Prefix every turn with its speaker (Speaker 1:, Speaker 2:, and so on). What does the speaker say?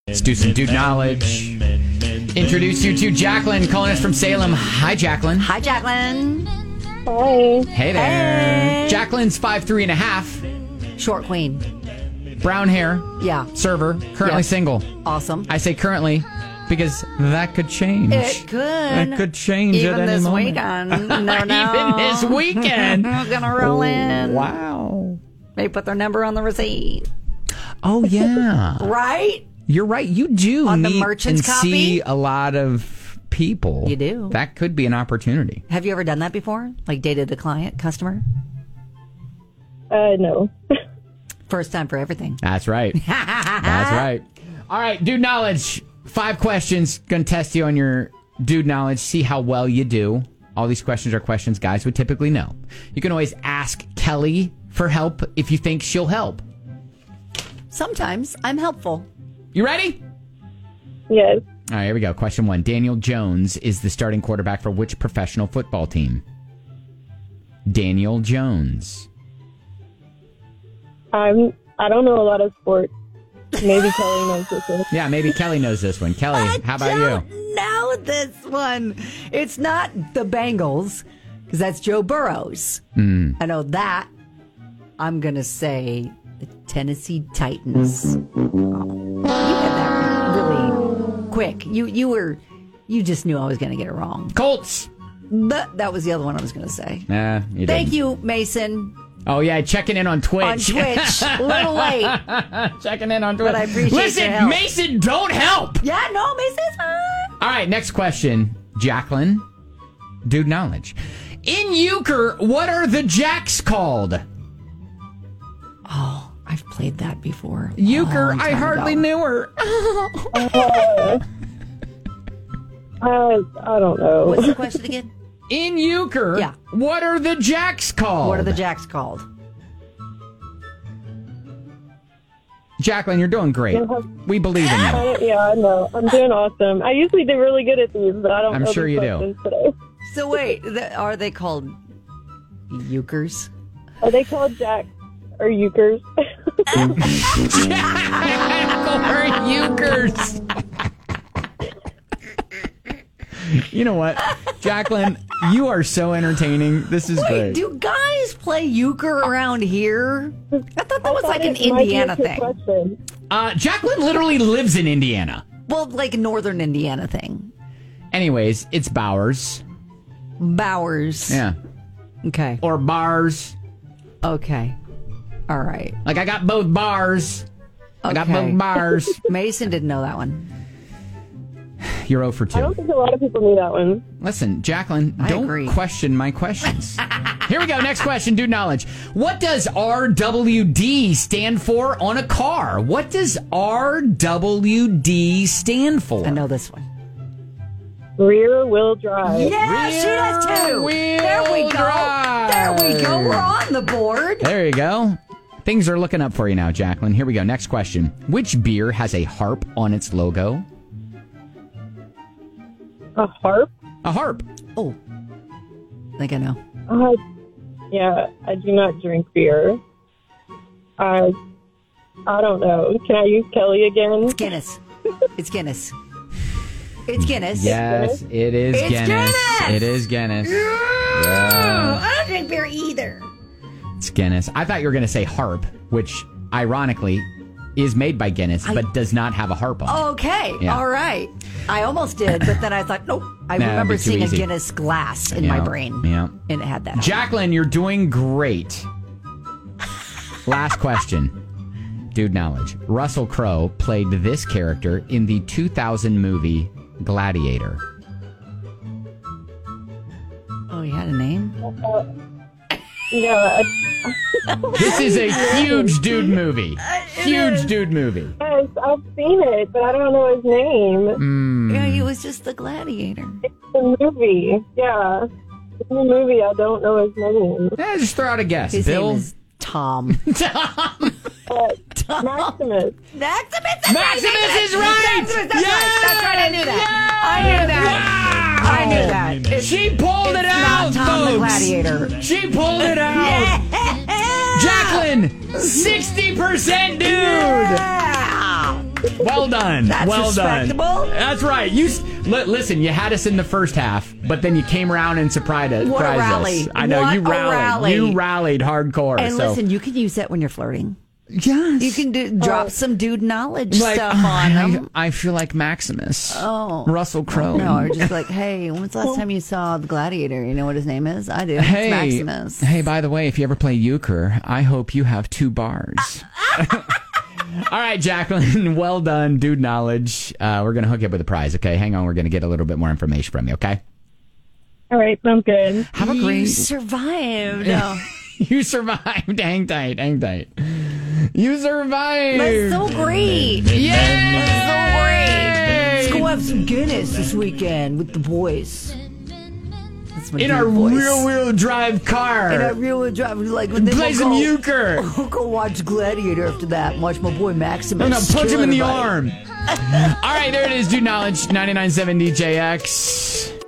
Speaker 1: Let's do some dude knowledge. Introduce you to Jacqueline, calling us from Salem. Hi, Jacqueline.
Speaker 2: Hi, Jacqueline.
Speaker 3: Hi.
Speaker 1: Hey there.
Speaker 2: Hey.
Speaker 1: Jacqueline's 5'3.5",
Speaker 2: Short queen.
Speaker 1: brown hair,
Speaker 2: Yeah.
Speaker 1: server, currently
Speaker 2: Yes.
Speaker 1: single.
Speaker 2: Awesome.
Speaker 1: I say currently because that could change.
Speaker 2: It could.
Speaker 1: That could change
Speaker 2: Even
Speaker 1: at any
Speaker 2: this
Speaker 1: moment.
Speaker 2: weekend. No.
Speaker 1: Even this weekend.
Speaker 2: We're going to roll in.
Speaker 1: Wow.
Speaker 2: They put their number on the receipt.
Speaker 1: Oh, yeah.
Speaker 2: Right?
Speaker 1: You're right. You do
Speaker 2: On the
Speaker 1: meet
Speaker 2: merchant's
Speaker 1: and
Speaker 2: copy?
Speaker 1: see a lot of people.
Speaker 2: You do.
Speaker 1: That could be an opportunity.
Speaker 2: Have you ever done that before? Like dated a customer?
Speaker 3: No.
Speaker 2: First time for everything.
Speaker 1: That's right. That's right. All right, dude knowledge. 5 questions. Going to test you on your dude knowledge, see how well you do. All these questions are questions guys would typically know. You can always ask Kelly for help if you think she'll help.
Speaker 2: Sometimes I'm helpful.
Speaker 1: You ready?
Speaker 3: Yes.
Speaker 1: All right, here we go. Question 1. Daniel Jones is the starting quarterback for which professional football team? Daniel Jones.
Speaker 3: I don't know a lot of sports. Maybe Kelly knows this one.
Speaker 1: Yeah, maybe Kelly knows this one. Kelly, how about you?
Speaker 2: don't know this one. It's not the Bengals, because that's Joe Burrows. I know that. I'm going to say the Tennessee Titans. You had that really quick. You just knew I was going to get it wrong.
Speaker 1: Colts.
Speaker 2: But that was the other one I was going to say.
Speaker 1: Nah, you
Speaker 2: Thank
Speaker 1: didn't.
Speaker 2: you, Mason.
Speaker 1: Oh, yeah, checking in on Twitch.
Speaker 2: On Twitch. A little late.
Speaker 1: Checking in on Twitch.
Speaker 2: But I appreciate
Speaker 1: Listen,
Speaker 2: your help.
Speaker 1: Mason, don't help.
Speaker 2: Yeah, no, Mason's fine.
Speaker 1: All right, next question. Jacqueline, dude knowledge. In euchre, what are the jacks called?
Speaker 2: Oh, I've played that before.
Speaker 1: Euchre,
Speaker 2: Long
Speaker 1: I
Speaker 2: time
Speaker 1: hardly
Speaker 2: ago.
Speaker 1: knew her.
Speaker 3: I don't know.
Speaker 2: What's the question again?
Speaker 1: In euchre,
Speaker 2: Yeah.
Speaker 1: what are the jacks called?
Speaker 2: What are the jacks called?
Speaker 1: Jacqueline, you're doing great. We believe in you.
Speaker 3: Yeah, I know. I'm doing awesome. I usually do really good at these, but I don't
Speaker 1: I'm
Speaker 3: know
Speaker 1: sure
Speaker 3: these
Speaker 1: you do.
Speaker 3: questions today.
Speaker 2: So wait, are they called euchres?
Speaker 3: Are they called jacks or euchres?
Speaker 1: Or euchres. You know what, Jacqueline, you are so entertaining. This is
Speaker 2: Wait,
Speaker 1: great.
Speaker 2: do guys play euchre around here? I thought that was like an
Speaker 3: It might be a
Speaker 2: Indiana
Speaker 3: trick
Speaker 2: thing.
Speaker 3: question.
Speaker 1: Jacqueline literally lives in Indiana.
Speaker 2: Well, like a northern Indiana thing.
Speaker 1: Anyways, it's Bowers.
Speaker 2: Bowers.
Speaker 1: Yeah.
Speaker 2: Okay.
Speaker 1: Or bars.
Speaker 2: Okay. All right.
Speaker 1: Like, I got both bars. I got
Speaker 2: Okay.
Speaker 1: both bars.
Speaker 2: Mason didn't know that one.
Speaker 1: You're 0 for
Speaker 3: I don't
Speaker 1: 2.
Speaker 3: think a lot of people knew that one.
Speaker 1: Listen, Jacqueline,
Speaker 2: I
Speaker 1: don't
Speaker 2: agree.
Speaker 1: question my questions. Here we go. Next question, dude knowledge. What does RWD stand for on a car? What does RWD stand for?
Speaker 2: I know this one.
Speaker 3: Rear wheel drive.
Speaker 2: Yeah, she does too.
Speaker 1: Rear
Speaker 2: There we
Speaker 1: wheel
Speaker 2: go.
Speaker 1: drive.
Speaker 2: There we go. We're on the board.
Speaker 1: There you go. Things are looking up for you now, Jacqueline. Here we go. Next question. Which beer has a harp on its logo?
Speaker 3: A harp?
Speaker 1: A harp.
Speaker 2: Oh, I think I know.
Speaker 3: Yeah, I do not drink beer. I don't know. Can I use Kelly again?
Speaker 2: It's Guinness. It's Guinness. It's Guinness.
Speaker 1: Yes, it is
Speaker 2: It's
Speaker 1: Guinness.
Speaker 2: Guinness!
Speaker 1: It is Guinness.
Speaker 2: I don't drink beer either.
Speaker 1: It's Guinness. I thought you were going to say harp, which ironically is made by Guinness, but does not have a harp on it.
Speaker 2: Okay.
Speaker 1: Yeah.
Speaker 2: All right. I almost did, but then I thought, nope. I
Speaker 1: Nah,
Speaker 2: remember
Speaker 1: it'd be too
Speaker 2: seeing
Speaker 1: easy.
Speaker 2: a Guinness glass in my
Speaker 1: Yeah,
Speaker 2: brain.
Speaker 1: yeah.
Speaker 2: And it had that.
Speaker 1: Jacqueline, you're doing great. Last question. Dude knowledge. Russell Crowe played this character in the 2000 movie Gladiator.
Speaker 2: Oh, you had a name?
Speaker 3: Yeah,
Speaker 1: This is a huge dude movie. Huge dude movie.
Speaker 3: yes, I've seen it, but I don't know his name.
Speaker 2: Yeah, he was just the gladiator.
Speaker 3: It's the movie. Yeah. It's the movie. I don't know his name.
Speaker 1: Just throw out a guess.
Speaker 2: His
Speaker 1: Bill?
Speaker 2: name is Tom.
Speaker 3: Maximus.
Speaker 2: Maximus
Speaker 1: Maximus is right!
Speaker 2: That's right. I knew that. I knew that.
Speaker 1: She pulled it out,
Speaker 2: Not Tom the
Speaker 1: folks.
Speaker 2: Gladiator.
Speaker 1: She pulled it out. Jacqueline, 60% dude.
Speaker 2: Yeah.
Speaker 1: Well done.
Speaker 2: That's
Speaker 1: well done.
Speaker 2: respectable.
Speaker 1: That's right. Listen, you had us in the first half, but then you came around and surprised us.
Speaker 2: What a rally.
Speaker 1: I know,
Speaker 2: What
Speaker 1: you
Speaker 2: a
Speaker 1: rallied.
Speaker 2: rally.
Speaker 1: You rallied hardcore.
Speaker 2: And
Speaker 1: so.
Speaker 2: listen, you can use that when you're flirting.
Speaker 1: Yes.
Speaker 2: You can drop some dude knowledge stuff on them.
Speaker 1: I feel like Maximus.
Speaker 2: Oh.
Speaker 1: Russell Crowe.
Speaker 2: No, or just like, hey, when's the last time you saw The Gladiator? You know what his name is? I do.
Speaker 1: Hey,
Speaker 2: It's Maximus.
Speaker 1: Hey, by the way, if you ever play euchre, I hope you have 2 bars. All right, Jacqueline, well done. Dude knowledge. We're going to hook you up with a prize, okay? Hang on, we're going to get a little bit more information from you, okay?
Speaker 3: All right, sounds good.
Speaker 1: Have a
Speaker 2: You
Speaker 1: great...
Speaker 2: survived.
Speaker 1: You survived. Hang tight, hang tight. You survived.
Speaker 2: That's so great.
Speaker 1: Yay!
Speaker 2: That's so great. Let's go have some Guinness this weekend with the boys. That's my
Speaker 1: In
Speaker 2: dude
Speaker 1: our
Speaker 2: voice.
Speaker 1: rear-wheel drive car.
Speaker 2: In our real drive, like
Speaker 1: Play some euchre.
Speaker 2: We'll go watch Gladiator after that and watch my boy Maximus.
Speaker 1: I'm going to punch him
Speaker 2: kill
Speaker 1: in the
Speaker 2: everybody.
Speaker 1: arm. All right, there it is. Dude knowledge, 99.7 DJX.